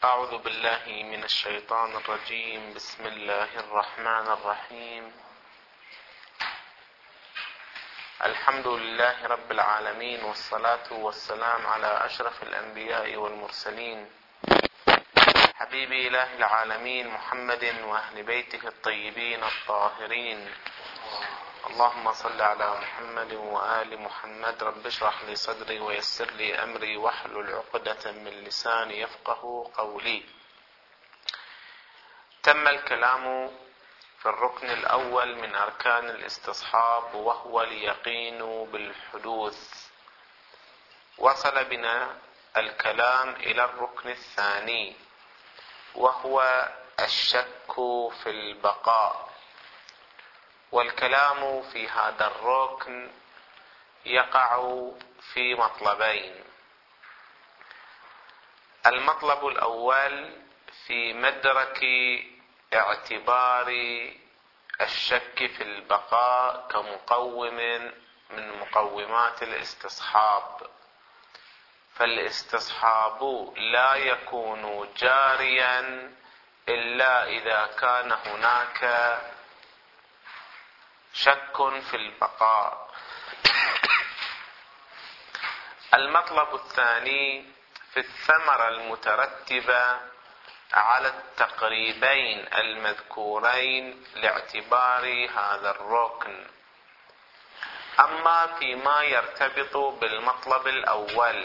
أعوذ بالله من الشيطان الرجيم. بسم الله الرحمن الرحيم. الحمد لله رب العالمين، والصلاة والسلام على أشرف الأنبياء والمرسلين، حبيب إله العالمين محمد وأهل بيته الطيبين الطاهرين. اللهم صل على محمد وآل محمد. رب اشرح لي صدري ويسر لي أمري واحلل عقدة من لساني يفقه قولي. تم الكلام في الركن الأول من أركان الاستصحاب، وهو اليقين بالحدوث. وصل بنا الكلام إلى الركن الثاني، وهو الشك في البقاء. والكلام في هذا الركن يقع في مطلبين. المطلب الأول في مدرك اعتبار الشك في البقاء كمقوم من مقومات الاستصحاب، فالاستصحاب لا يكون جاريا إلا إذا كان هناك شك في البقاء. المطلب الثاني في الثمرة المترتبة على التقريبين المذكورين لاعتبار هذا الركن. أما فيما يرتبط بالمطلب الأول،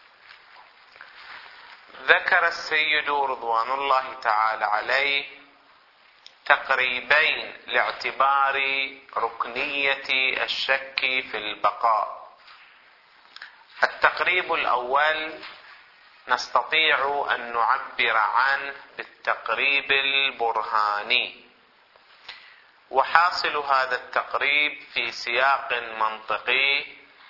ذكر السيد رضوان الله تعالى عليه تقريبين لاعتبار ركنية الشك في البقاء. التقريب الأول نستطيع أن نعبر عنه بالتقريب البرهاني، وحاصل هذا التقريب في سياق منطقي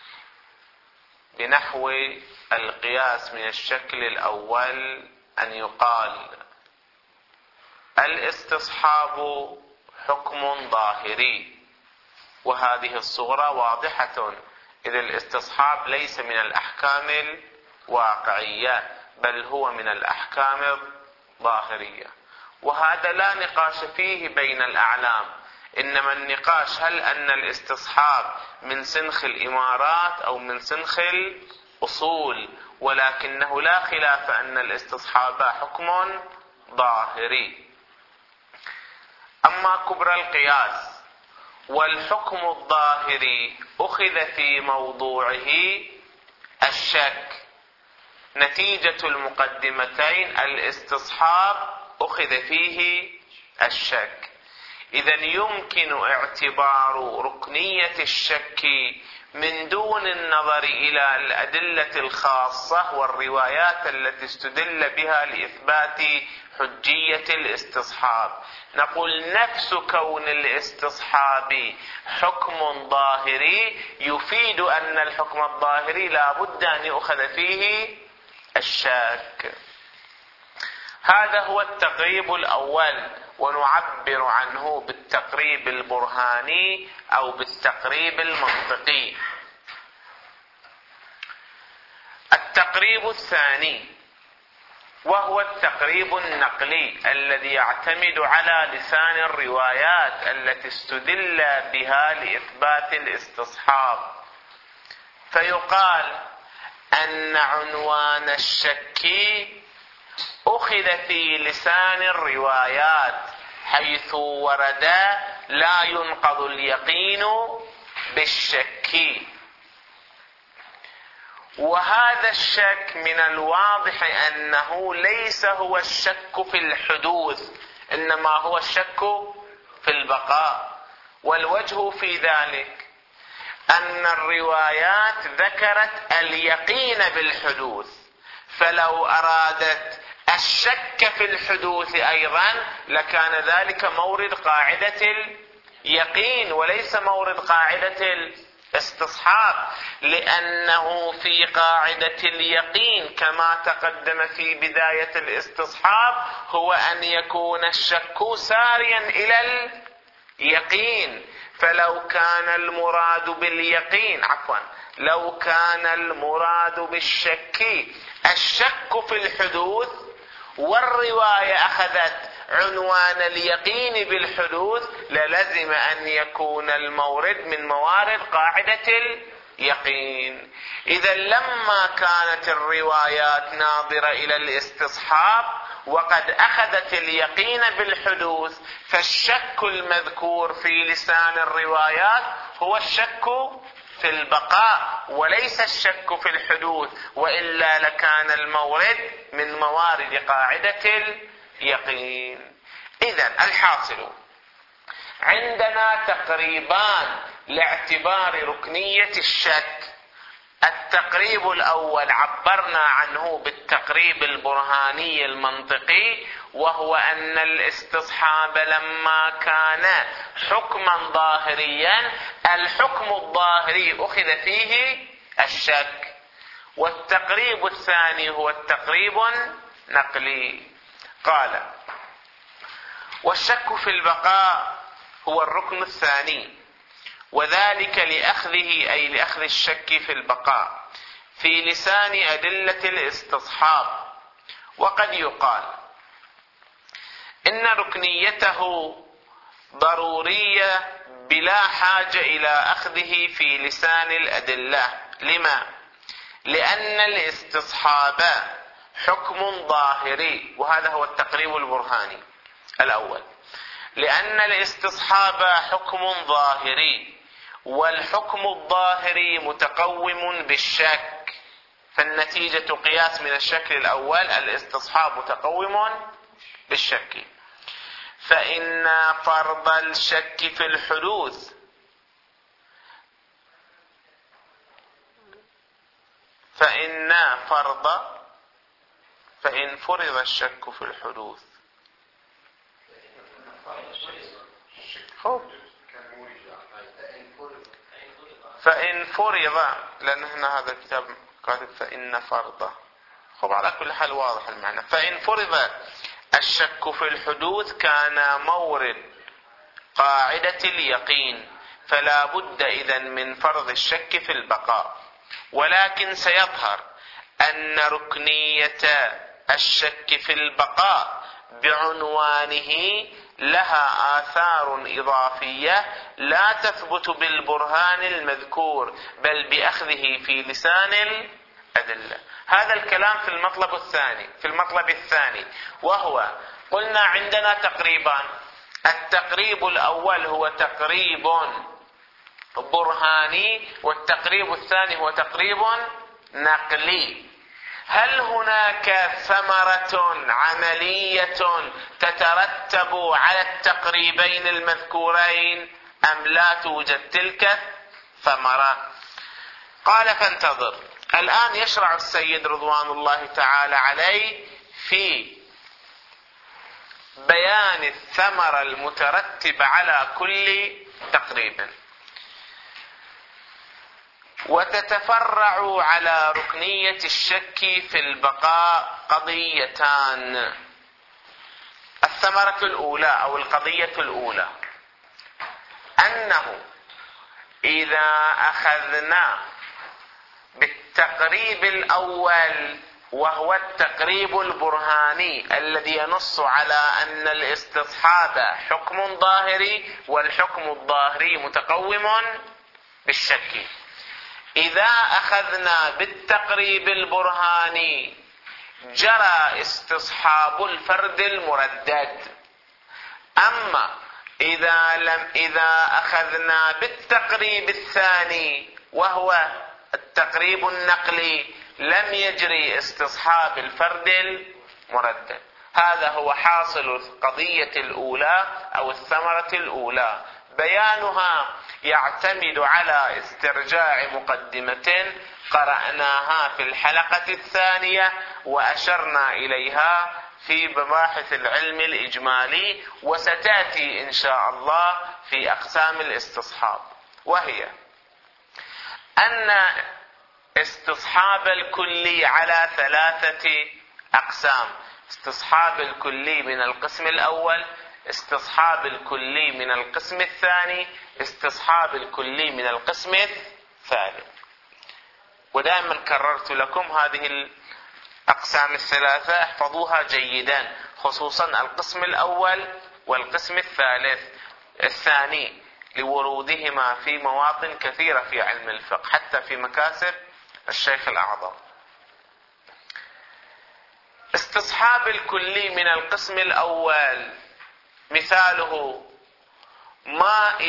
بنحو القياس من الشكل الأول أن يقال: الاستصحاب حكم ظاهري. وهذه الصورة واضحة، إذ الاستصحاب ليس من الأحكام الواقعية بل هو من الأحكام الظاهرية، وهذا لا نقاش فيه بين الأعلام، إنما النقاش هل أن الاستصحاب من سنخ الإمارات أو من سنخ الأصول، ولكنه لا خلاف أن الاستصحاب حكم ظاهري. أما كبر القياس والحكم الظاهري أخذ في موضوعه الشك، نتيجة المقدمتين الاستصحاب أخذ فيه الشك. إذن يمكن اعتبار ركنية الشك من دون النظر إلى الأدلة الخاصة والروايات التي استدل بها لإثبات حجية الاستصحاب. نقول نفس كون الاستصحاب حكم ظاهري يفيد أن الحكم الظاهري لا بد أن يؤخذ فيه الشك. هذا هو التقريب الأول، ونعبر عنه بالتقريب البرهاني أو بالتقريب المنطقي. التقريب الثاني وهو التقريب النقلي الذي يعتمد على لسان الروايات التي استدل بها لإثبات الاستصحاب، فيقال أن عنوان الشك أخذ في لسان الروايات حيث ورد لا ينقض اليقين بالشك. وهذا الشك من الواضح أنه ليس هو الشك في الحدوث، إنما هو الشك في البقاء. والوجه في ذلك أن الروايات ذكرت اليقين بالحدوث، فلو أرادت الشك في الحدوث أيضا لكان ذلك مورد قاعدة اليقين وليس مورد قاعدة الاستصحاب، لأنه في قاعدة اليقين كما تقدم في بداية الاستصحاب هو أن يكون الشك ساريا إلى اليقين. فلو كان المراد باليقين لو كان المراد بالشك الشك في الحدوث والرواية أخذت عنوان اليقين بالحدوث للزم أن يكون المورد من موارد قاعدة اليقين. إذا لما كانت الروايات ناظرة إلى الاستصحاب وقد أخذت اليقين بالحدوث، فالشك المذكور في لسان الروايات هو الشك في البقاء وليس الشك في الحدوث، وإلا لكان المورد من موارد قاعدة اليقين. إذن الحاصل عندنا تقريبان لاعتبار ركنية الشك. التقريب الأول عبرنا عنه بالتقريب البرهاني المنطقي، وهو أن الاستصحاب لما كان حكما ظاهريا الحكم الظاهري أخذ فيه الشك. والتقريب الثاني هو التقريب النقلي. قال: والشك في البقاء هو الركن الثاني، وذلك لأخذه أي لأخذ الشك في البقاء في لسان أدلة الاستصحاب. وقد يقال إن ركنيته ضرورية بلا حاجة إلى أخذه في لسان الأدلة. لما؟ لأن الاستصحاب حكم ظاهري، وهذا هو التقريب البرهاني الأول. لأن الاستصحاب حكم ظاهري، والحكم الظاهري متقوم بالشك، فالنتيجة قياس من الشكل الأول، الاستصحاب متقوم بالشك. فإن فرض الشك في الحدوث فإن فرض الشك في الحدوث فإن فرض، لأن هنا هذا الكتاب كاتب فإن فرض، على كل حال واضح المعنى. فإن فرض الشك في الحدوث كان مورد قاعدة اليقين، فلا بد إذن من فرض الشك في البقاء. ولكن سيظهر أن ركنية الشك في البقاء بعنوانه لها آثار إضافية لا تثبت بالبرهان المذكور، بل بأخذه في لسان الأدلة. هذا الكلام في المطلب الثاني، وهو قلنا عندنا تقريبان. التقريب الأول هو تقريب برهاني، والتقريب الثاني هو تقريب نقلي. هل هناك ثمرة عملية تترتب على التقريبين المذكورين أم لا توجد تلك ثمرة؟ قال: فانتظر. الآن يشرع السيد رضوان الله تعالى عليه في بيان الثمرة المترتبة على كل تقريب. وتتفرع على ركنية الشك في البقاء قضيتان. الثمرة الأولى أو القضية الأولى أنه إذا أخذنا بالتقريب الأول، وهو التقريب البرهاني الذي ينص على أن الاستصحاب حكم ظاهري، والحكم الظاهري متقوم بالشك، إذا أخذنا بالتقريب البرهاني جرى استصحاب الفرد المردد. أما إذا أخذنا بالتقريب الثاني وهو التقريب النقلي لم يجري استصحاب الفرد المردد. هذا هو حاصل القضية الأولى أو الثمرة الأولى. بيانها يعتمد على استرجاع مقدمة قرأناها في الحلقة الثانية وأشرنا إليها في مباحث العلم الإجمالي، وستأتي إن شاء الله في أقسام الاستصحاب، وهي أن استصحاب الكلي على 3 أقسام: استصحاب الكلي من القسم الأول، استصحاب الكلي من القسم الثاني، استصحاب الكلي من القسم الثالث. ودائما كررت لكم هذه الأقسام الثلاثة احفظوها جيدا، خصوصا القسم الأول والقسم الثاني لورودهما في مواطن كثيرة في علم الفقه، حتى في مكاسب الشيخ الأعظم. استصحاب الكلي من القسم الأول مثاله: ما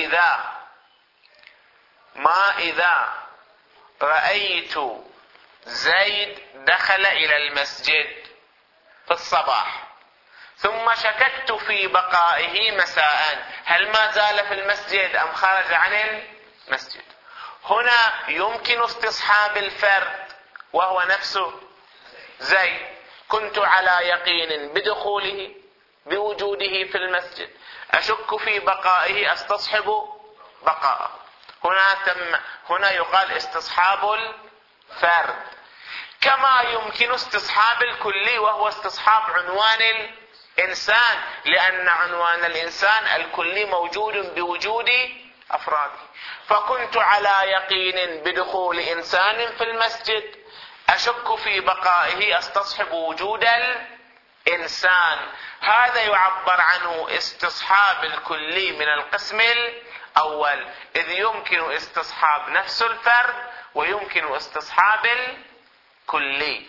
إذا رأيت زيد دخل إلى المسجد في الصباح ثم شككت في بقائه مساء، هل ما زال في المسجد أم خرج عن المسجد؟ هنا يمكن استصحاب الفرد وهو نفسه زيد، كنت على يقين بدخوله بوجوده في المسجد، أشك في بقائه أستصحب بقاءه. هنا يقال استصحاب الفرد. كما يمكن استصحاب الكلي وهو استصحاب عنوان الإنسان، لأن عنوان الإنسان الكلي موجود بوجود أفراده. فكنت على يقين بدخول إنسان في المسجد، أشك في بقائه أستصحب وجود الإنسان. هذا يعبر عنه استصحاب الكلي من القسم الأول، إذ يمكن استصحاب نفس الفرد ويمكن استصحاب الكلي.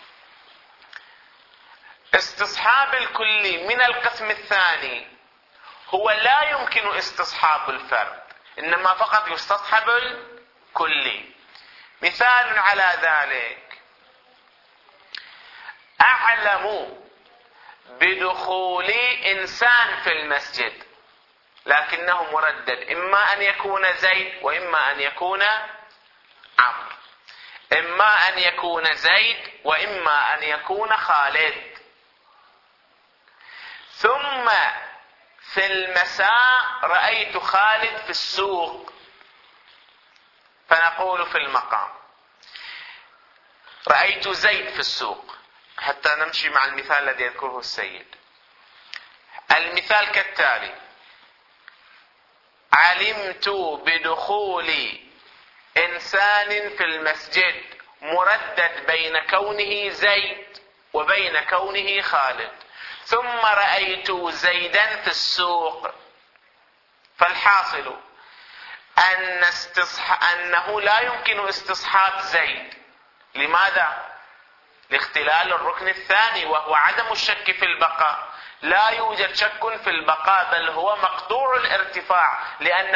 استصحاب الكلي من القسم الثاني هو لا يمكن استصحاب الفرد، إنما فقط يستصحب الكلي. مثال على ذلك: أعلم بدخول إنسان في المسجد لكنه مردد، إما أن يكون زيد وإما أن يكون عمرو، إما أن يكون زيد وإما أن يكون خالد. ثم في المساء رأيت خالد في السوق، فنقول في المقام رأيت زيد في السوق، حتى نمشي مع المثال الذي يذكره السيد. المثال كالتالي: علمت بدخول إنسان في المسجد مردد بين كونه زيد وبين كونه خالد، ثم رأيت زيدا في السوق. فالحاصل أنه لا يمكن استصحاب زيد. لماذا؟ لاختلال الركن الثاني وهو عدم الشك في البقاء. لا يوجد شك في البقاء، بل هو مقطوع الارتفاع،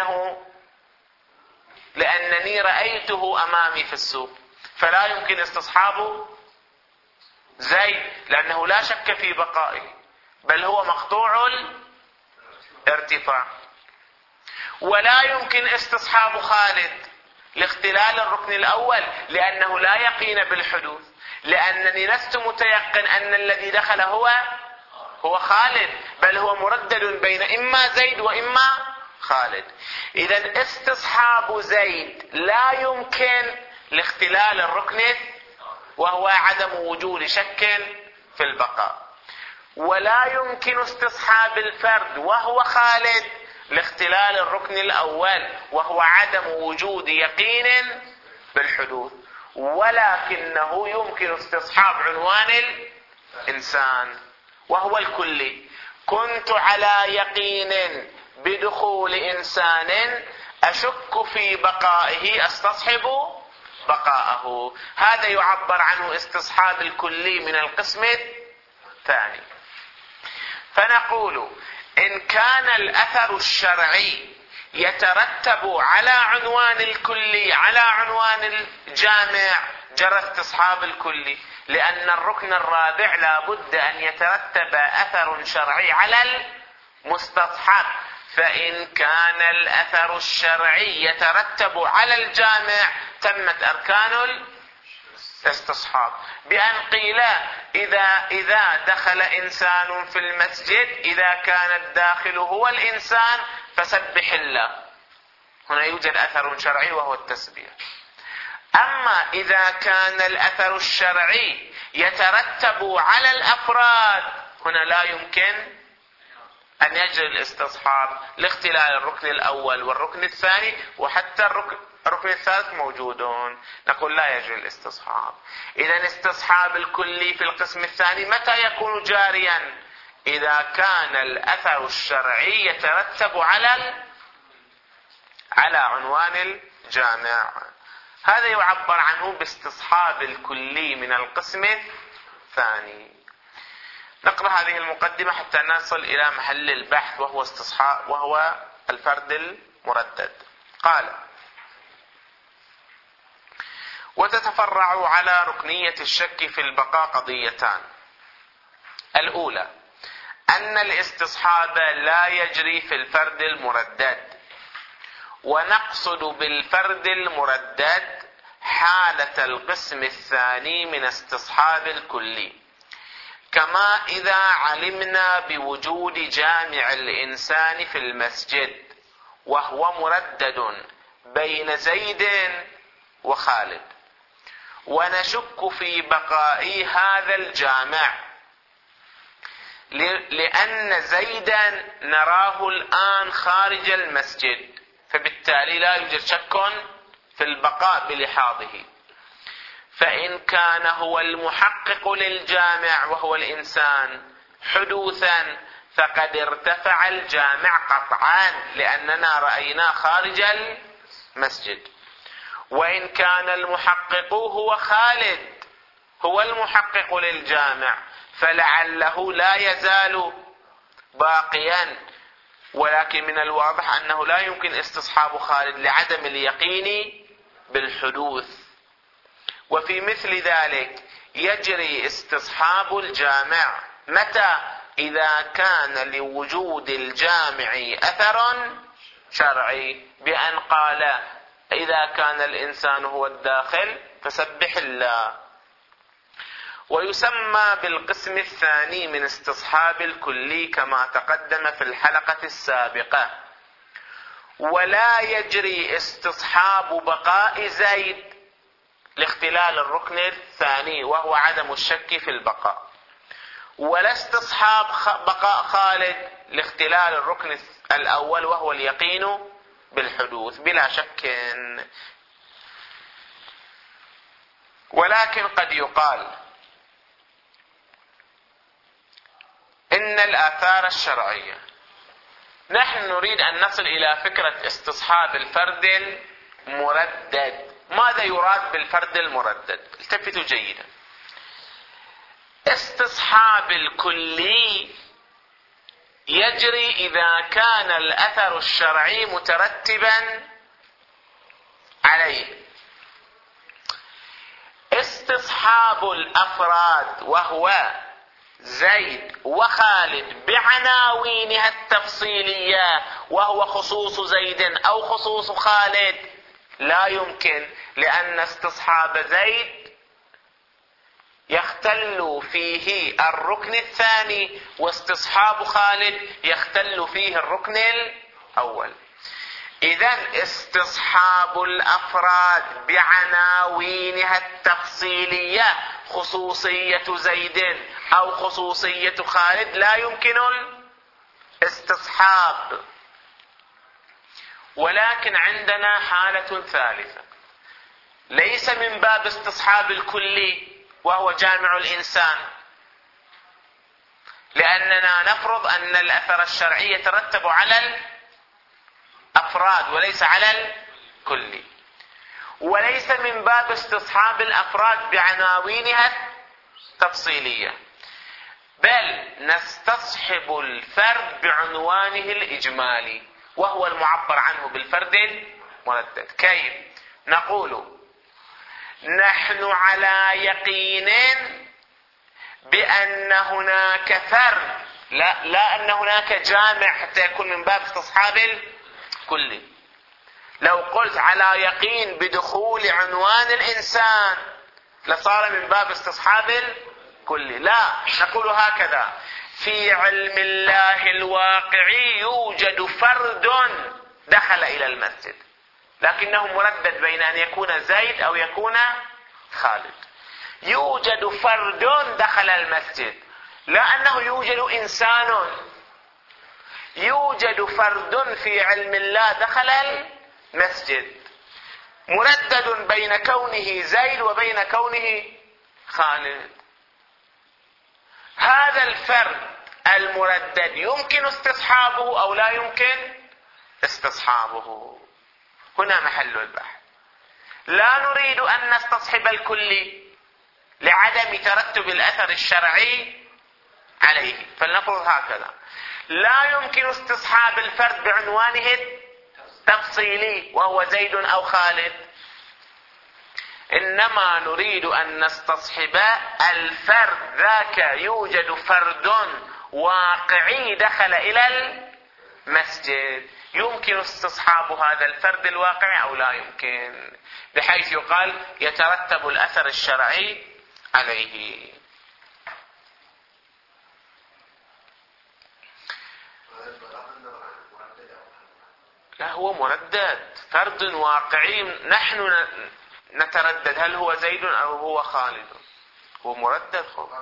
لأنني رأيته أمامي في السوق، فلا يمكن استصحاب زيد لأنه لا شك في بقائه، بل هو مقطوع الارتفاع. ولا يمكن استصحاب خالد لاختلال الركن الأول، لأنه لا يقين بالحدوث، لأنني لست متيقن أن الذي دخل هو خالد، بل هو مردد بين إما زيد وإما خالد. إذا استصحاب زيد لا يمكن لاختلال الركن وهو عدم وجود شك في البقاء، ولا يمكن استصحاب الفرد وهو خالد لاختلال الركن الأول وهو عدم وجود يقين بالحدوث، ولكنه يمكن استصحاب عنوان الإنسان وهو الكلي. كنت على يقين بدخول إنسان، أشك في بقائه أستصحب بقاءه. هذا يعبر عنه استصحاب الكلي من القسم الثاني. فنقول إن كان الأثر الشرعي يترتب على عنوان الكلي على عنوان الجامع، جرى استصحاب الكلي، لأن الركن الرابع لا بد أن يترتب أثر شرعي على المستصحب. فإن كان الأثر الشرعي يترتب على الجامع تمت أركان الاستصحاب، بأن قيل إذا دخل إنسان في المسجد، إذا كان الداخل هو الإنسان فسبح الله. هنا يوجد أثر شرعي وهو التسبيح. أما إذا كان الأثر الشرعي يترتب على الأفراد، هنا لا يمكن أن يجري الاستصحاب لاختلال الركن الأول والركن الثاني، وحتى الركن الثالث موجودون، نقول لا يجري الاستصحاب. إذا استصحاب الكلي في القسم الثاني متى يكون جاريا؟ إذا كان الأثر الشرعي يترتب على عنوان الجامع. هذا يعبر عنه باستصحاب الكلي من القسم الثاني. نقرأ هذه المقدمة حتى نصل إلى محل البحث وهو الفرد المردد. قال: وتتفرع على ركنية الشك في البقاء قضيتان. الأولى أن الاستصحاب لا يجري في الفرد المردد، ونقصد بالفرد المردد حالة القسم الثاني من استصحاب الكلي، كما إذا علمنا بوجود جامع الإنسان في المسجد وهو مردد بين زيد وخالد، ونشك في بقاء هذا الجامع لأن زيدا نراه الآن خارج المسجد، فبالتالي لا يوجد شك في البقاء بلحاظه. فإن كان هو المحقق للجامع وهو الإنسان حدوثا فقد ارتفع الجامع قطعا لأننا رأيناه خارج المسجد. وإن كان المحقق هو خالد هو المحقق للجامع فلعله لا يزال باقيا، ولكن من الواضح أنه لا يمكن استصحاب خالد لعدم اليقين بالحدوث. وفي مثل ذلك يجري استصحاب الجامع متى؟ إذا كان لوجود الجامع أثر شرعي، بأن قال: إذا كان الإنسان هو الداخل فسبح الله. ويسمى بالقسم الثاني من استصحاب الكلي كما تقدم في الحلقة السابقة. ولا يجري استصحاب بقاء زيد لاختلال الركن الثاني وهو عدم الشك في البقاء، ولا استصحاب بقاء خالد لاختلال الركن الأول وهو اليقين بالحدوث بلا شك. ولكن قد يقال إن الآثار الشرعية، نحن نريد أن نصل إلى فكرة استصحاب الفرد المردد. ماذا يراد بالفرد المردد؟ التفتوا جيدا. استصحاب الكلي يجري إذا كان الأثر الشرعي مترتبا عليه. استصحاب الأفراد وهو زيد وخالد بعناوينها التفصيلية وهو خصوص زيد أو خصوص خالد لا يمكن، لأن استصحاب زيد يختل فيه الركن الثاني واستصحاب خالد يختل فيه الركن الأول. إذن استصحاب الأفراد بعناوينها التفصيلية خصوصية زيد أو خصوصية خالد لا يمكن الاستصحاب. ولكن عندنا حالة ثالثة ليس من باب استصحاب الكلي وهو جامع الإنسان، لأننا نفرض أن الأثر الشرعي يترتب على الأفراد وليس على الكلي. وليس من باب استصحاب الأفراد بعناوينها التفصيلية، بل نستصحب الفرد بعنوانه الإجمالي وهو المعبر عنه بالفرد المردد. كيف؟ نقول: نحن على يقين بأن هناك فرد، لا أن هناك جامع حتى يكون من باب استصحاب الكلي. لو قلت على يقين بدخول عنوان الإنسان لصار من باب استصحاب الكلي. لا، نقول هكذا: في علم الله الواقعي يوجد فرد دخل إلى المسجد، لكنه مردد بين أن يكون زيد أو يكون خالد. يوجد فرد دخل المسجد، لا أنه يوجد إنسان. يوجد فرد في علم الله دخل المسجد، مردد بين كونه زيد وبين كونه خالد. هذا الفرد المردد يمكن استصحابه أو لا يمكن استصحابه؟ هنا محل البحث. لا نريد أن نستصحب الكلي لعدم ترتب الأثر الشرعي عليه، فلنفرض هكذا: لا يمكن استصحاب الفرد بعنوانه التفصيلي وهو زيد أو خالد، إنما نريد أن نستصحب الفرد ذاك يوجد فرد واقعي دخل إلى المسجد، يمكن استصحاب هذا الفرد الواقعي أو لا يمكن، بحيث يقال يترتب الأثر الشرعي عليه. لا، هو مردد، فرد واقعي، نحن نتردد هل هو زيد أو هو خالد. هو مردد،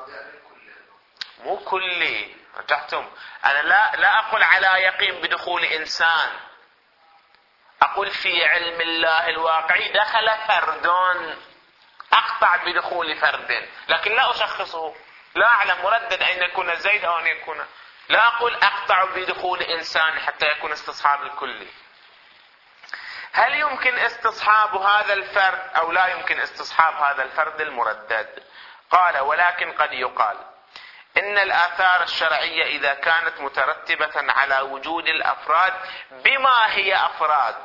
مو كلي. رجعتم، أنا لا أقول على يقين بدخول إنسان، أقول في علم الله الواقعي دخل فرد، أقطع بدخول فرد، لكن لا أشخصه، لا أعلم مردد أن يكون زيد أو أن يكون، لا أقول أقطع بدخول إنسان حتى يكون استصحاب الكلي. هل يمكن استصحاب هذا الفرد أو لا يمكن استصحاب هذا الفرد المردد؟ قال: ولكن قد يقال إن الآثار الشرعية إذا كانت مترتبة على وجود الأفراد بما هي أفراد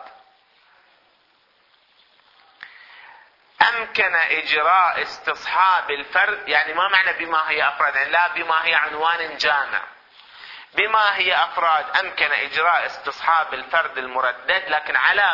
أمكن إجراء استصحاب الفرد. يعني ما معنى بما هي أفراد؟ يعني لا بما هي عنوان جامع، بما هي أفراد أمكن إجراء استصحاب الفرد المردد، لكن على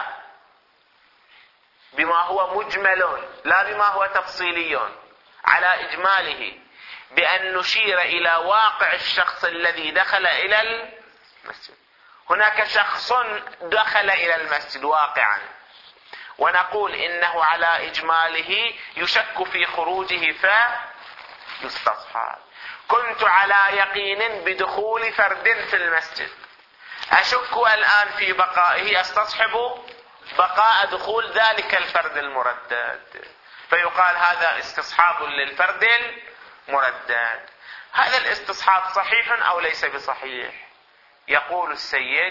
بما هو مجمل لا بما هو تفصيلي، على إجماله، بأن نشير إلى واقع الشخص الذي دخل إلى المسجد. هناك شخص دخل إلى المسجد واقعا، ونقول إنه على إجماله يشك في خروجه فيستصحب. كنت على يقين بدخول فرد في المسجد، أشك الآن في بقائه، أستصحب بقاء دخول ذلك الفرد المردد، فيقال هذا استصحاب للفرد المردد. هذا الاستصحاب صحيح أو ليس بصحيح؟ يقول السيد: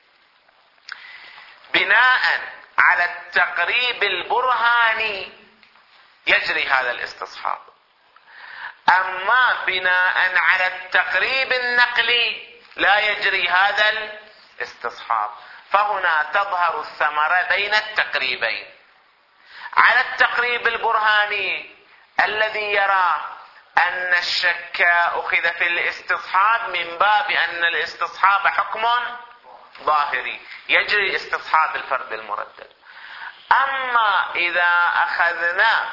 بناء على التقريب البرهاني يجري هذا الاستصحاب، أما بناء على التقريب النقلي لا يجري هذا الاستصحاب. فهنا تظهر الثمرة بين التقريبين. على التقريب البرهاني الذي يرى أن الشك أخذ في الاستصحاب من باب أن الاستصحاب حكم ظاهري، يجري استصحاب الفرد المردد. أما إذا أخذنا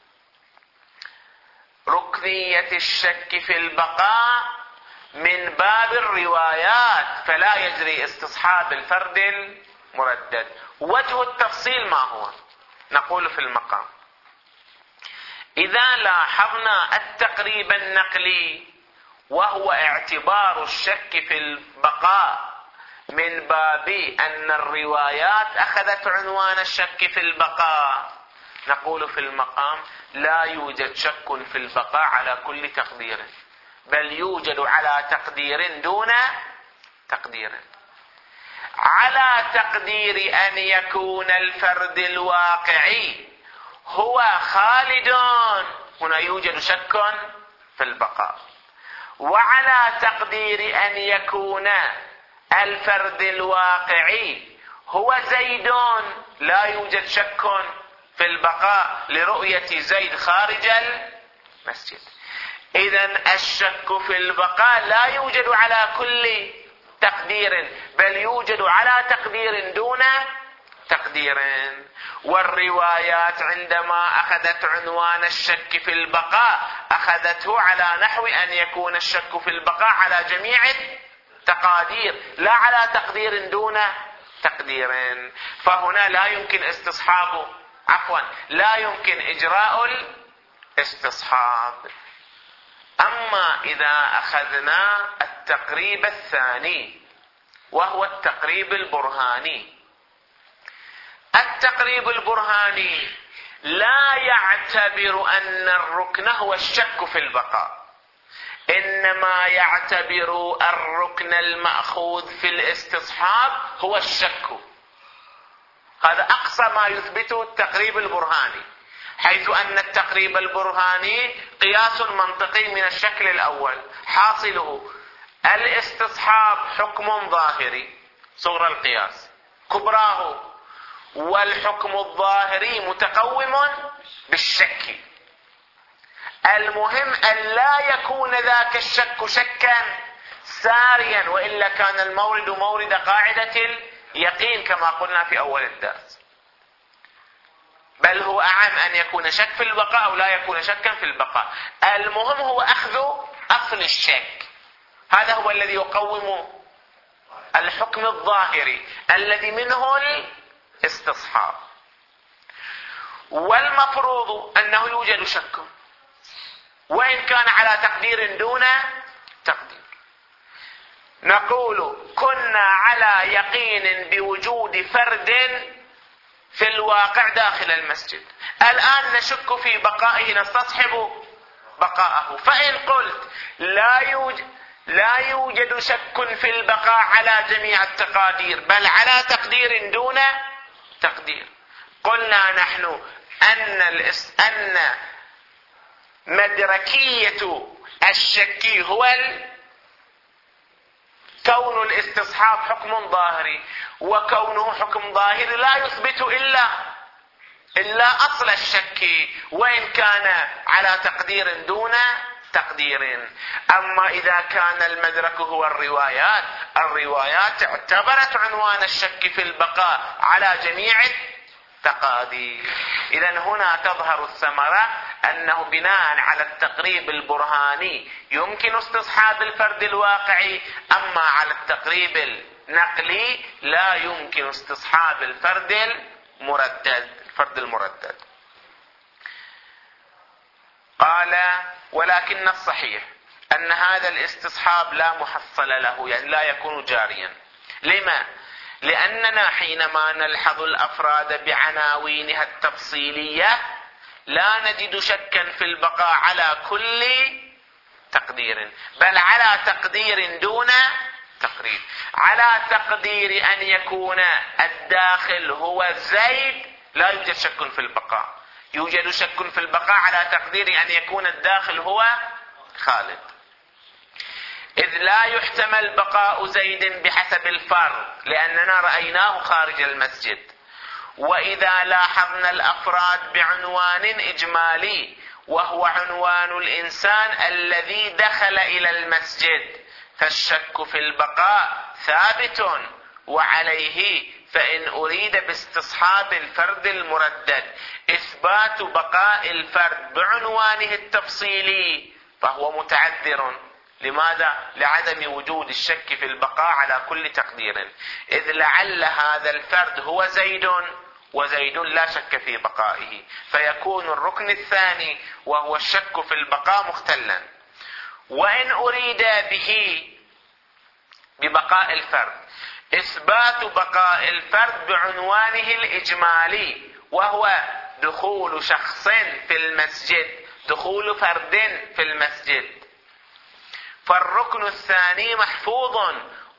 ركنية الشك في البقاء من باب الروايات فلا يجري استصحاب الفرد المردد. وجه التفصيل ما هو؟ نقول في المقام: إذا لاحظنا التقريب النقلي وهو اعتبار الشك في البقاء من باب أن الروايات أخذت عنوان الشك في البقاء، نقول في المقام: لا يوجد شك في البقاء على كل تقدير، بل يوجد على تقدير دون تقدير. على تقدير أن يكون الفرد الواقعي هو خالد، هنا يوجد شك في البقاء. وعلى تقدير أن يكون الفرد الواقعي هو زيد لا يوجد شك في البقاء لرؤية زيد خارج المسجد. إذن الشك في البقاء لا يوجد على كل تقدير، بل يوجد على تقدير دون تقدير. والروايات عندما أخذت عنوان الشك في البقاء أخذته على نحو أن يكون الشك في البقاء على جميع التقادير، لا على تقدير دون تقدير. فهنا لا يمكن استصحابه، لا يمكن إجراء الاستصحاب. أما إذا أخذنا التقريب الثاني وهو التقريب البرهاني، التقريب البرهاني لا يعتبر أن الركن هو الشك في البقاء، إنما يعتبر الركن المأخوذ في الاستصحاب هو الشك. هذا أقصى ما يثبته التقريب البرهاني، حيث أن التقريب البرهاني قياس منطقي من الشكل الأول، حاصله الاستصحاب حكم ظاهري صغر القياس كبراه، والحكم الظاهري متقوم بالشك. المهم أن لا يكون ذاك الشك شكا ساريا، وإلا كان المورد مورد قاعدة اليقين كما قلنا في أول الدرس، بل هو أعم أن يكون شك في البقاء أو لا يكون شكا في البقاء. المهم هو أخذ أصل الشك، هذا هو الذي يقوم الحكم الظاهري الذي منه الاستصحاب. والمفروض أنه يوجد شك، وإن كان على تقدير دون تقدير. نقول كنا على يقين بوجود فرد في الواقع داخل المسجد، الآن نشك في بقائه، نستصحب بقاءه. فإن قلت لا يوجد شك في البقاء على جميع التقادير، بل على تقدير دون تقدير، قلنا نحن أن مدركية الشك هو كون الاستصحاب حكم ظاهري، وكونه حكم ظاهري لا يثبت إلا أصل الشك، وإن كان على تقدير دون تقدير. أما إذا كان المدرك هو الروايات اعتبرت عنوان الشك في البقاء على جميع التقادير. إذن هنا تظهر الثمرة، أنه بناء على التقريب البرهاني يمكن استصحاب الفرد الواقعي، أما على التقريب النقلي لا يمكن استصحاب الفرد المردد. قال: ولكن الصحيح أن هذا الاستصحاب لا محصل له، يعني لا يكون جاريا. لما؟ لأننا حينما نلحظ الأفراد بعناوينها التفصيلية لا نجد شكا في البقاء على كل تقدير، بل على تقدير دون تقريب. على تقدير أن يكون الداخل هو زيد لا يوجد شك في البقاء، يوجد شك في البقاء على تقدير أن يكون الداخل هو خالد، إذ لا يحتمل بقاء زيد بحسب الفرد لأننا رأيناه خارج المسجد. وإذا لاحظنا الأفراد بعنوان إجمالي وهو عنوان الإنسان الذي دخل إلى المسجد، فالشك في البقاء ثابت، وعليه فإن أريد باستصحاب الفرد المردد إثبات بقاء الفرد بعنوانه التفصيلي فهو متعذر. لماذا؟ لعدم وجود الشك في البقاء على كل تقدير، إذ لعل هذا الفرد هو زيد، وزيد لا شك في بقائه، فيكون الركن الثاني وهو الشك في البقاء مختلا. وإن أريد به ببقاء الفرد إثبات بقاء الفرد بعنوانه الإجمالي وهو دخول شخص في المسجد، دخول فرد في المسجد، فالركن الثاني محفوظ،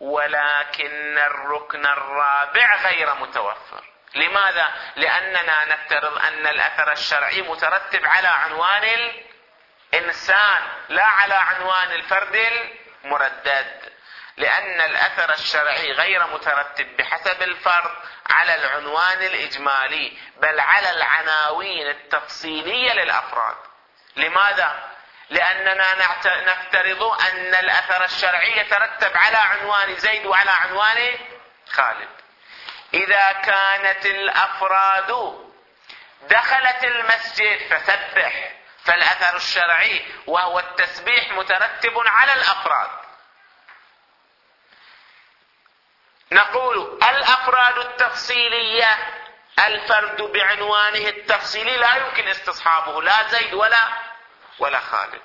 ولكن الركن الرابع غير متوفر. لماذا؟ لأننا نفترض أن الأثر الشرعي مترتب على عنوان الإنسان لا على عنوان الفرد المردد، لأن الأثر الشرعي غير مترتب بحسب الفرد على العنوان الإجمالي، بل على العناوين التفصيلية للأفراد. لماذا؟ لأننا نفترض أن الأثر الشرعي يترتب على عنوان زيد وعلى عنوان خالد. إذا كانت الأفراد دخلت المسجد فسبح، فالأثر الشرعي وهو التسبيح مترتب على الأفراد. نقول الأفراد التفصيلية، الفرد بعنوانه التفصيلي لا يمكن استصحابه، لا زيد ولا خالد.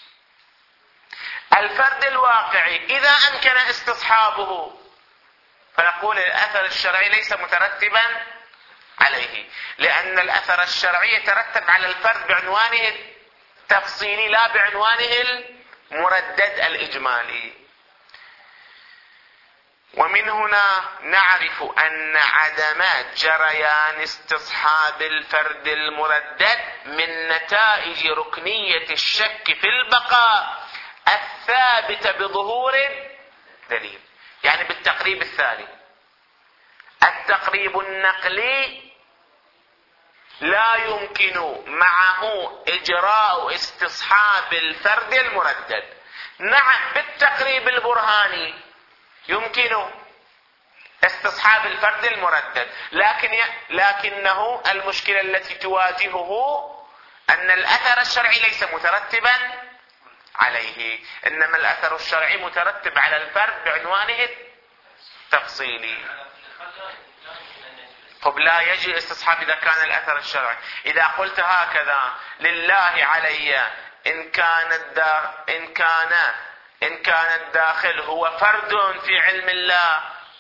الفرد الواقعي إذا أمكن استصحابه فنقول الأثر الشرعي ليس مترتبا عليه، لأن الأثر الشرعي يترتب على الفرد بعنوانه التفصيلي لا بعنوانه المردد الإجمالي. ومن هنا نعرف أن عدم جريان استصحاب الفرد المردد من نتائج ركنية الشك في البقاء الثابتة بظهور دليل. يعني بالتقريب الثاني، التقريب النقلي لا يمكن معه إجراء استصحاب الفرد المردد. نعم بالتقريب البرهاني يمكن استصحاب الفرد المردد، لكنه المشكلة التي تواجهه أن الأثر الشرعي ليس مترتبا عليه، إنما الأثر الشرعي مترتب على الفرد بعنوانه التفصيلي. طب لا يجي استصحاب إذا كان الأثر الشرعي. إذا قلت هكذا لله علي إن كان الداخل هو فرد في علم الله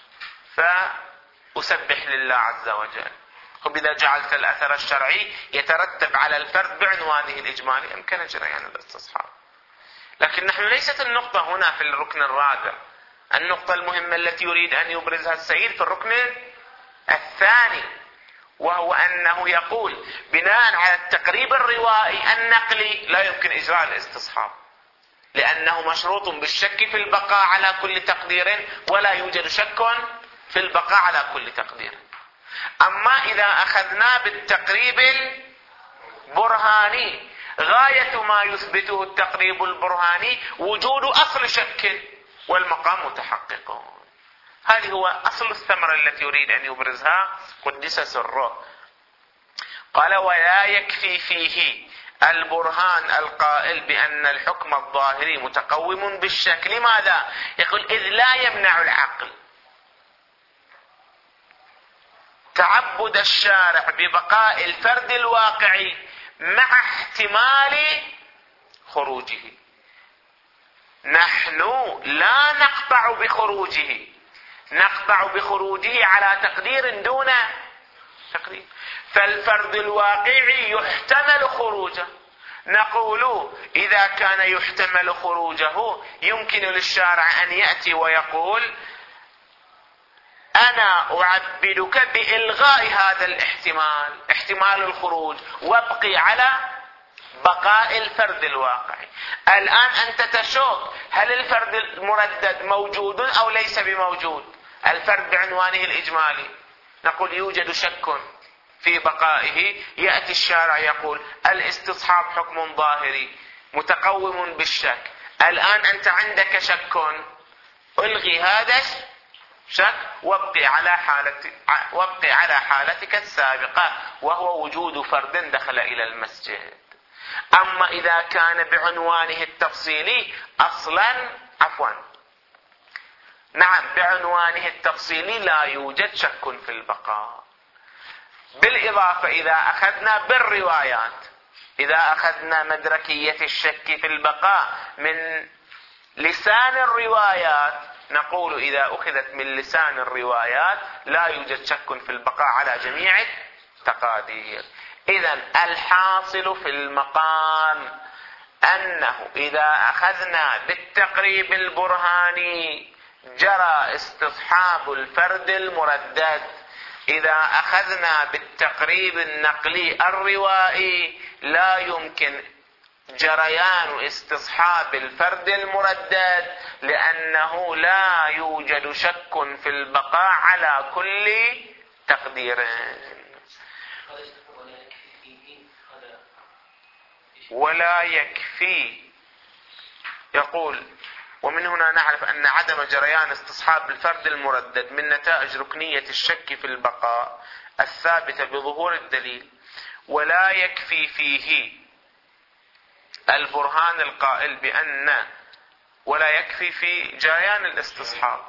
فأسبح لله عز وجل. طب إذا جعلت الأثر الشرعي يترتب على الفرد بعنوانه الإجمالي أمكن جريان الاستصحاب. لكن نحن ليست النقطة هنا في الركن الرابع، النقطة المهمة التي يريد أن يبرزها السيد في الركن الثاني، وهو أنه يقول بناء على التقريب الروائي النقلي لا يمكن إجراء الاستصحاب، لأنه مشروط بالشك في البقاء على كل تقدير، ولا يوجد شك في البقاء على كل تقدير. أما إذا أخذنا بالتقريب البرهاني غاية ما يثبته التقريب البرهاني وجود أصل شك والمقام متحقق. هذه هو أصل الثمرة التي يريد أن يبرزها قدس سره. قال ولا يكفي فيه البرهان القائل بأن الحكم الظاهري متقوم بالشك. لماذا؟ يقول إذ لا يمنع العقل تعبد الشارع ببقاء الفرد الواقعي مع احتمال خروجه. نحن لا نقطع بخروجه، نقطع بخروجه على تقدير دون تقدير. فالفرد الواقعي يحتمل خروجه، نقول إذا كان يحتمل خروجه يمكن للشارع أن يأتي ويقول أنا أعبدك بإلغاء هذا الاحتمال، احتمال الخروج، وابقي على بقاء الفرد الواقعي. الآن أنت تشك هل الفرد المردد موجود أو ليس بموجود؟ الفرد بعنوانه الإجمالي نقول يوجد شك في بقائه، يأتي الشارع يقول الاستصحاب حكم ظاهري متقوم بالشك. الآن أنت عندك شك، ألغي هذا شك وابقي على حالتك السابقة، وهو وجود فرد دخل إلى المسجد. أما إذا كان بعنوانه التفصيلي بعنوانه التفصيلي لا يوجد شك في البقاء. بالإضافة إذا أخذنا بالروايات، إذا أخذنا مدركية الشك في البقاء من لسان الروايات، نقول إذا أخذت من لسان الروايات لا يوجد شك في البقاء على جميع التقادير. إذن الحاصل في المقام أنه إذا أخذنا بالتقريب البرهاني جرى استصحاب الفرد المردد، إذا أخذنا بالتقريب النقلي الروائي لا يمكن جريان استصحاب الفرد المردد، لأنه لا يوجد شك في البقاء على كل تقدير. ولا يكفي، يقول ومن هنا نعرف أن عدم جريان استصحاب الفرد المردد من نتائج ركنية الشك في البقاء الثابتة بظهور الدليل. ولا يكفي فيه البرهان القائل بأن ولا يكفي في جريان الاستصحاب.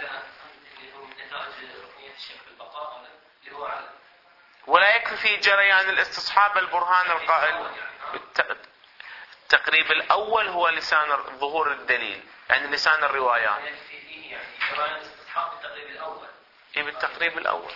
ولا يكفي في جريان الاستصحاب البرهان القائل. التقريب الأول هو لسان ظهور الدليل، يعني لسان الروايات. بالتقريب الأول. إيه بالتقريب الأول؟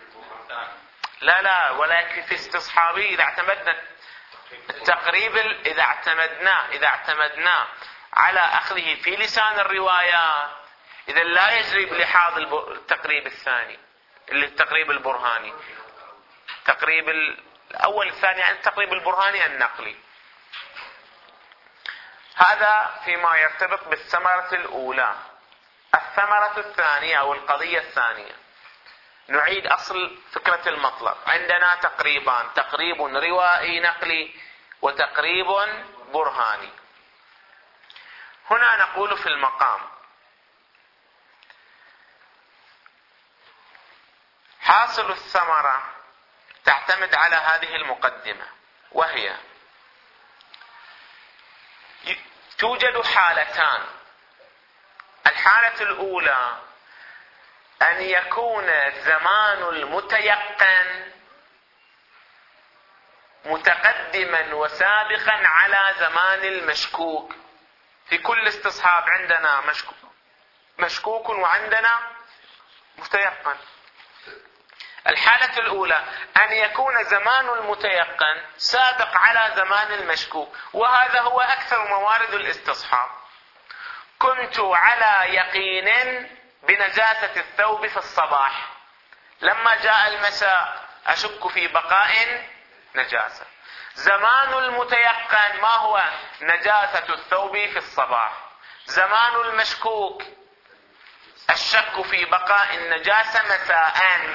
لا ولا يكفي في استصحابي إذا اعتمدنا التقريب، إذا اعتمدنا على أخذه في لسان الروايات إذا لا يجري بلحاظ التقريب الثاني اللي التقريب البرهاني. التقريب الأول الثاني يعني التقريب البرهاني النقلي. هذا فيما يرتبط بالثمرة الأولى. الثمرة الثانية أو القضية الثانية، نعيد أصل فكرة المطلق. عندنا تقريبان: تقريب روائي نقلي وتقريب برهاني. هنا نقول في المقام: حاصل الثمرة تعتمد على هذه المقدمة، وهي توجد حالتان. الحالة الأولى أن يكون زمان المتيقن متقدما وسابقا على زمان المشكوك. في كل استصحاب عندنا مشكوك وعندنا متيقن. الحالة الأولى أن يكون زمان المتيقن سابق على زمان المشكوك، وهذا هو أكثر موارد الاستصحاب. كنت على يقين بنجاسة الثوب في الصباح، لما جاء المساء أشك في بقاء نجاسة. زمان المتيقن ما هو؟ نجاسة الثوب في الصباح. زمان المشكوك الشك في بقاء النجاسة مساء.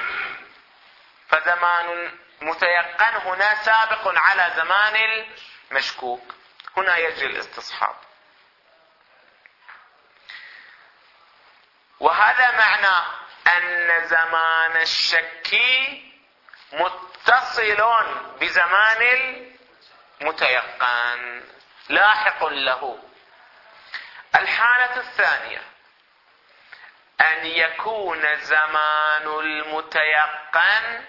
فزمان متيقن هنا سابق على زمان المشكوك، هنا يجري الاستصحاب. وهذا معنى أن زمان الشك متصل بزمان المتيقن لاحق له. الحالة الثانية أن يكون زمان المتيقن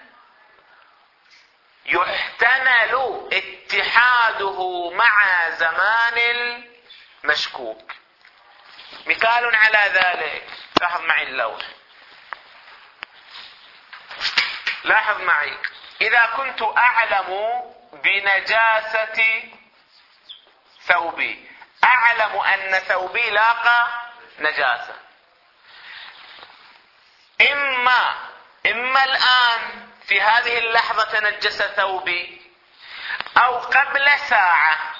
يحتمل اتحاده مع زمان المشكوك. مثال على ذلك، لاحظ معي اللوح، لاحظ معي. إذا كنت أعلم بنجاسة ثوبي، أعلم أن ثوبي لاقى نجاسة، إما الآن في هذه اللحظة تنجس ثوبي أو قبل ساعة.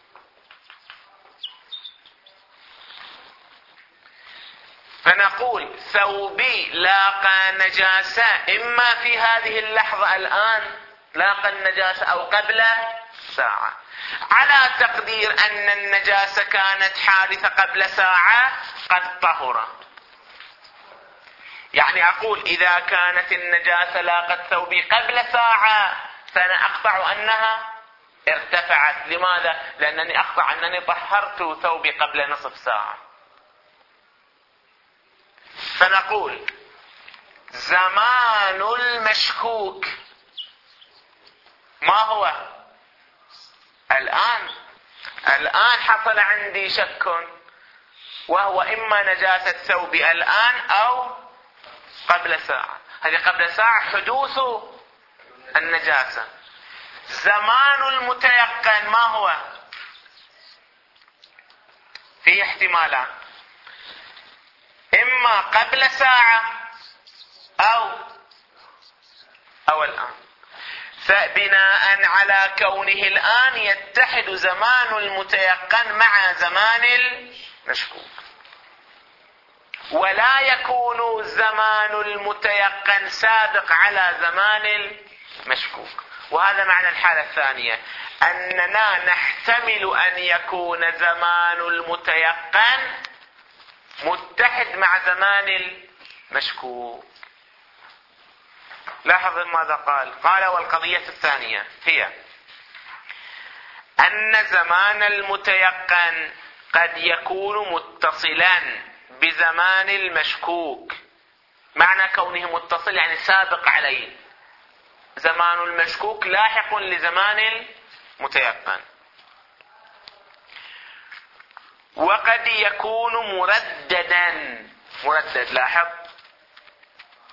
فنقول ثوبي لاقى نجاسة إما في هذه اللحظة الآن لاقى النجاسة أو قبل ساعة، على تقدير أن النجاسة كانت حادثة قبل ساعة قد طهر. يعني أقول إذا كانت النجاسة لاقت ثوبي قبل ساعة فأنا أقطع أنها ارتفعت. لماذا؟ لأنني أقطع أنني طهرت ثوبي قبل نصف ساعة. فنقول زمان المشكوك ما هو؟ الآن حصل عندي شك، وهو إما نجاسة ثوبي الآن أو قبل ساعة. هذه قبل ساعة حدوث النجاسة. زمان المتيقن ما هو؟ في احتمالات، إما قبل ساعة أو الآن. فبناء على كونه الآن يتحد زمان المتيقن مع زمان المشكوك، ولا يكون زمان المتيقن سابق على زمان المشكوك. وهذا معنى الحالة الثانية، أننا نحتمل أن يكون زمان المتيقن متحد مع زمان المشكوك. لاحظ ماذا قال والقضية الثانية هي أن زمان المتيقن قد يكون متصلا بزمان المشكوك. معنى كونه متصل يعني سابق عليه. زمان المشكوك لاحق لزمان المتيقن. وقد يكون مردد. لاحظ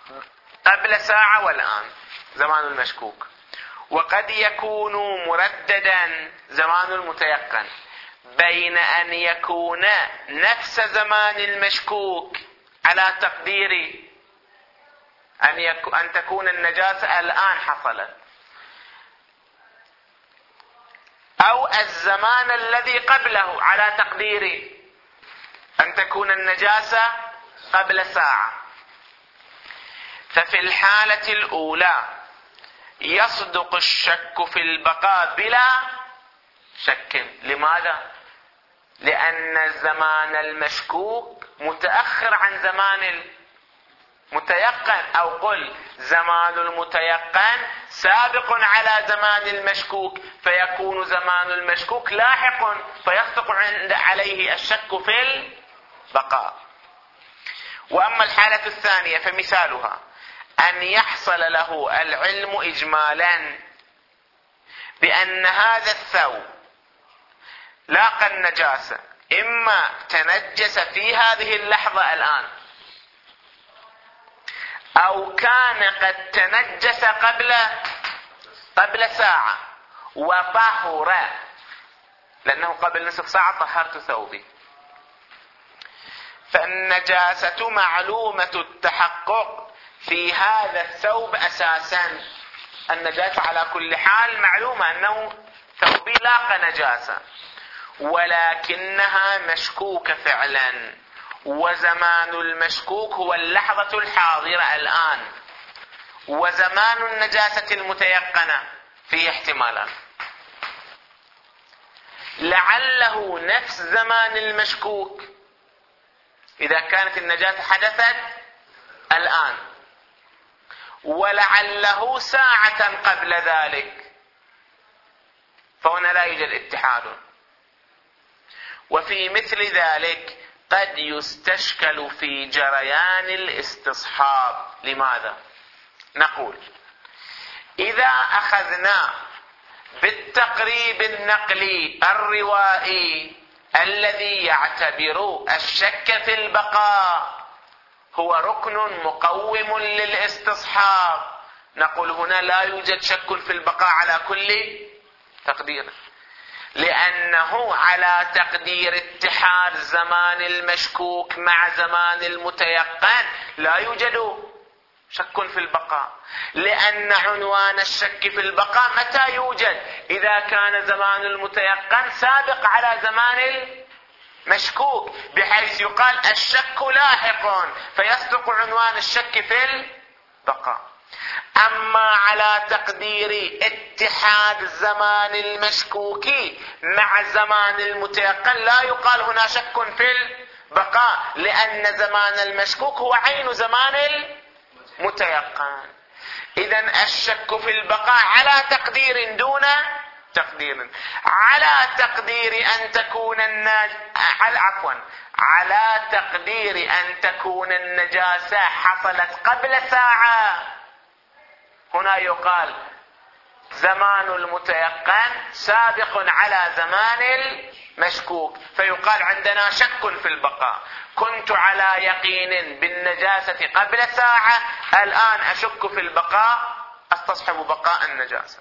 قبل ساعة والآن زمان المشكوك. وقد يكون مرددا زمان المتيقن بين أن يكون نفس زمان المشكوك على تقدير أن تكون النجاسة الآن حصلت، أو الزمان الذي قبله على تقدير أن تكون النجاسة قبل ساعة. ففي الحالة الأولى يصدق الشك في البقاء بلا شك. لماذا؟ لأن زمان المشكوك متأخر عن زمان المتيقن، أو قل زمان المتيقن سابق على زمان المشكوك، فيكون زمان المشكوك لاحق فيصدق عليه الشك في البقاء. وأما الحالة الثانية فمثالها أن يحصل له العلم إجمالا بأن هذا الثوب لاقى النجاسة، إما تنجس في هذه اللحظة الآن، أو كان قد تنجس قبل ساعة وطهر، لأنه قبل نصف ساعة طهرت ثوبي. فالنجاسة معلومة التحقق في هذا الثوب أساسا. النجاسة على كل حال معلومة أنه ثوبي لاقى نجاسة، ولكنها مشكوكة فعلا، وزمان المشكوك هو اللحظة الحاضرة الآن، وزمان النجاسة المتيقنة فيه احتمالات. لعله نفس زمان المشكوك إذا كانت النجاسة حدثت الآن، ولعله ساعة قبل ذلك، فهنا لا يوجد اتحاد. وفي مثل ذلك قد يستشكل في جريان الاستصحاب. لماذا؟ نقول إذا أخذنا بالتقريب النقلي الروائي الذي يعتبر الشك في البقاء هو ركن مقوم للاستصحاب، نقول هنا لا يوجد شك في البقاء على كل تقدير، لأنه على تقدير اتحاد زمان المشكوك مع زمان المتيقن لا يوجد شك في البقاء، لأن عنوان الشك في البقاء متى يوجد؟ إذا كان زمان المتيقن سابق على زمان المشكوك، بحيث يقال الشك لاحق فيصدق عنوان الشك في البقاء. أما على تقدير اتحاد زمان المشكوك مع زمان المتيقن لا يقال هنا شك في البقاء، لأن زمان المشكوك هو عين زمان المتيقن. إذن الشك في البقاء على تقدير دون تقدير، على تقدير أن تكون على تقدير أن تكون النجاسة حصلت قبل ساعة، هنا يقال زمان المتيقن سابق على زمان المشكوك، فيقال عندنا شك في البقاء. كنت على يقين بالنجاسة قبل ساعة، الآن أشك في البقاء، أستصحب بقاء النجاسة.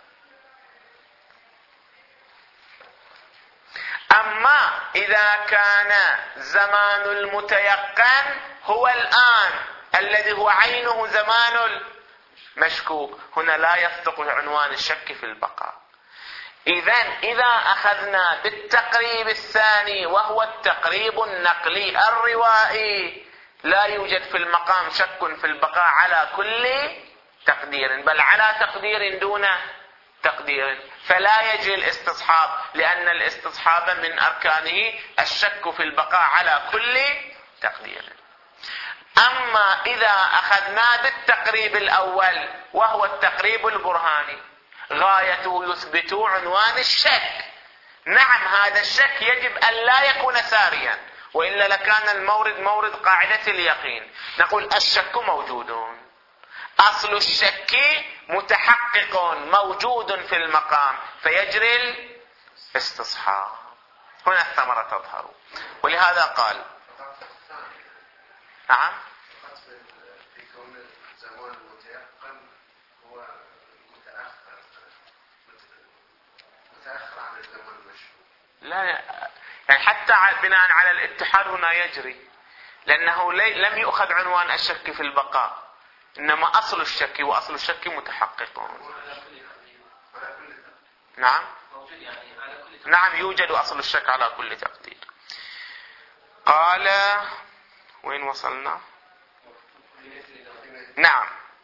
أما إذا كان زمان المتيقن هو الآن الذي هو عينه زمان المشكوك، هنا لا يصدق عنوان الشك في البقاء. إذن إذا أخذنا بالتقريب الثاني وهو التقريب النقلي الروائي لا يوجد في المقام شك في البقاء على كل تقدير، بل على تقدير دون تقدير، فلا يجري الاستصحاب، لأن الاستصحاب من أركانه الشك في البقاء على كل تقدير. أما إذا أخذنا بالتقريب الأول وهو التقريب البرهاني غايته يثبت عنوان الشك، نعم هذا الشك يجب أن لا يكون ساريا، وإلا لكان المورد مورد قاعدة اليقين. نقول الشك موجود، أصل الشك متحقق موجود في المقام، فيجري الاستصحاب، هنا الثمرة تظهر. ولهذا قال نعم زمان المتيقن هو متأخر عن الزمان المشهور. لا يعني حتى بناء على الاتحاد هنا يجري، لأنه لم يؤخذ عنوان الشك في البقاء، إنما أصل الشك وأصل الشك متحققون. نعم نعم يوجد أصل الشك على كل تقدير. قال وين وصلنا؟ نعم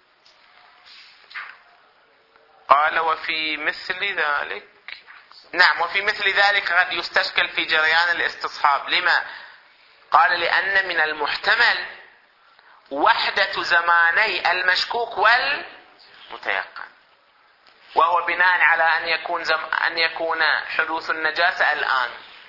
قال وفي مثل ذلك، نعم وفي مثل ذلك قد يستشكل في جريان الاستصحاب. لما؟ قال لأن من المحتمل وحدة زماني المشكوك والمتيقن، وهو بناء على أن يكون حدوث النجاسة الآن،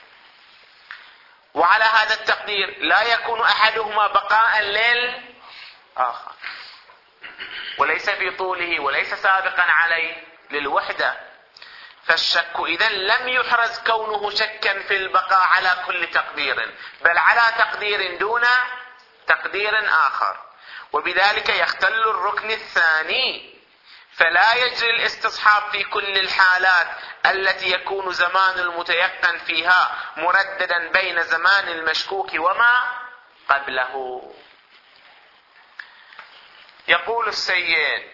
وعلى هذا التقدير لا يكون أحدهما بقاء للآخر، وليس في طوله وليس سابقا عليه للوحدة. فالشك إذن لم يحرز كونه شكا في البقاء على كل تقدير، بل على تقدير دون تقدير آخر، وبذلك يختل الركن الثاني. فلا يجري الاستصحاب في كل الحالات التي يكون زمان المتيقن فيها مرددا بين زمان المشكوك وما قبله. يقول السيد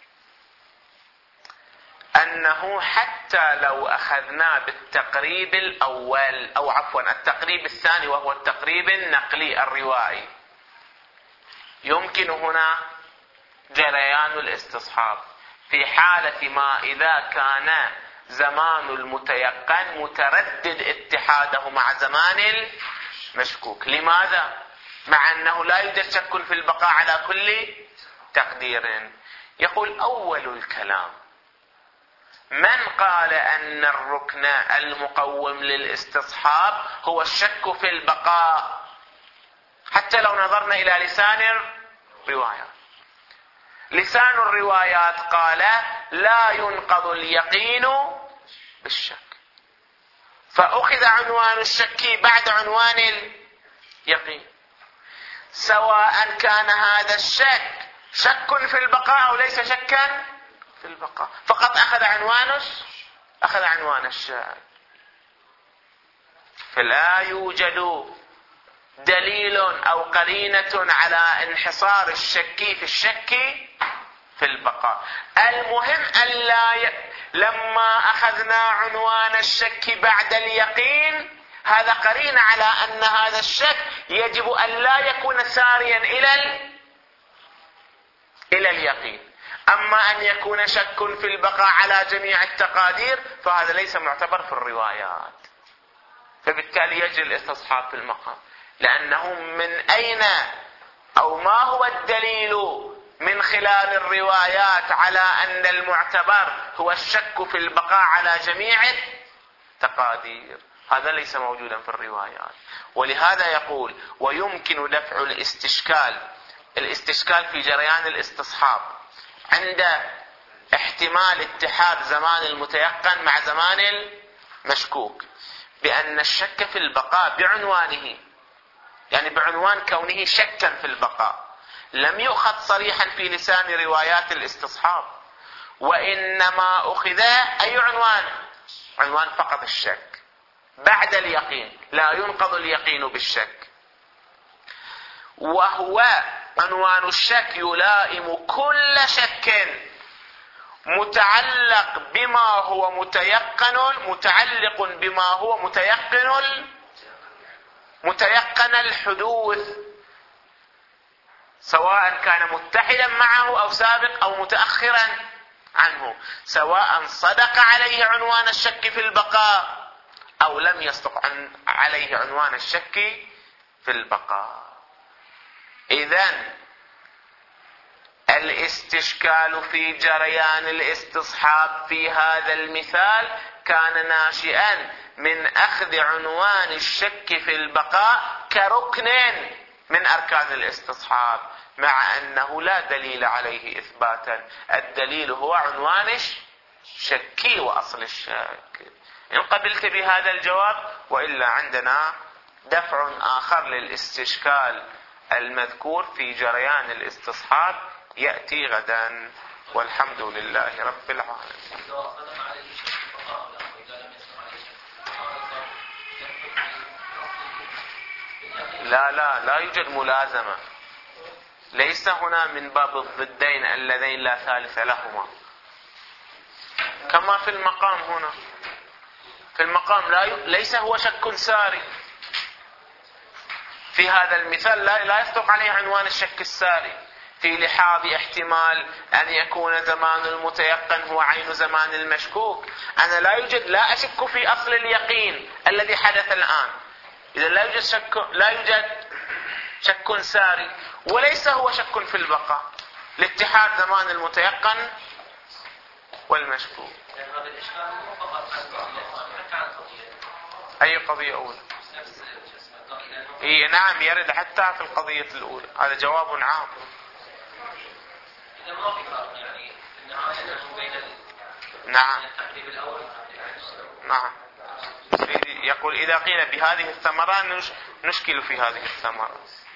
أنه حتى لو أخذنا بالتقريب الأول أو عفوا التقريب الثاني وهو التقريب النقلي الروائي، يمكن هنا جريان الاستصحاب في حالة ما إذا كان زمان المتيقن متردد اتحاده مع زمان المشكوك. لماذا؟ مع أنه لا يوجد شك في البقاء على كل تقدير. يقول أول الكلام من قال أن الركن المقوم للاستصحاب هو الشك في البقاء، حتى لو نظرنا إلى لسان الروايات. لسان الروايات قال لا ينقض اليقين بالشك، فأخذ عنوان الشك بعد عنوان اليقين، سواء كان هذا الشك شك في البقاء أو ليس شكا في البقاء، فقط أخذ عنوان الشك. فلا يوجد دليل أو قرينة على انحصار الشك في الشك في البقاء. المهم لما أخذنا عنوان الشك بعد اليقين، هذا قرينة على أن هذا الشك يجب أن لا يكون ساريا إلى اليقين. أما أن يكون شك في البقاء على جميع التقادير فهذا ليس معتبر في الروايات، فبالتالي يجري الاستصحاب في المقام. لأنه من أين أو ما هو الدليل من خلال الروايات على أن المعتبر هو الشك في البقاء على جميع التقادير؟ هذا ليس موجودا في الروايات. ولهذا يقول ويمكن دفع الاستشكال في جريان الاستصحاب عند احتمال اتحاد زمان المتيقن مع زمان المشكوك، بأن الشك في البقاء بعنوانه، يعني بعنوان كونه شكا في البقاء، لم يؤخذ صريحا في لسان روايات الاستصحاب، وإنما أخذ أي عنوان فقط الشك بعد اليقين، لا ينقض اليقين بالشك. وهو عنوان الشك يلائم كل شك متعلق بما هو متيقن الحدوث، سواء كان متحدا معه أو سابق أو متأخرا عنه، سواء صدق عليه عنوان الشك في البقاء أو لم يصدق عليه عنوان الشك في البقاء. إذن الاستشكال في جريان الاستصحاب في هذا المثال كان ناشئا من أخذ عنوان الشك في البقاء كركن من أركان الاستصحاب، مع أنه لا دليل عليه إثباتا. الدليل هو عنوان الشك وأصل الشك. إن قبلت بهذا الجواب، وإلا عندنا دفع آخر للاستشكال المذكور في جريان الاستصحاب يأتي غدا، والحمد لله رب العالمين. لا يوجد ملازمة، ليس هنا من باب الضدين اللذين لا ثالث لهما، كما في المقام هنا. في المقام ليس هو شك ساري. في هذا المثال لا يصدق عليه عنوان الشك الساري، في لحاظ احتمال أن يكون زمان المتيقن هو عين زمان المشكوك. أنا لا أشك في أصل اليقين الذي حدث الآن، إذا لا يوجد شك ساري، وليس هو شك في البقاء لاتحاد زمان المتيقن والمشكوك. أي قضية أولى؟ إيه نعم، يرد حتى في القضية الأولى، هذا جواب عام. نعم نعم، يقول إذا قيل بهذه الثمرة نشكل في هذه الثمرة.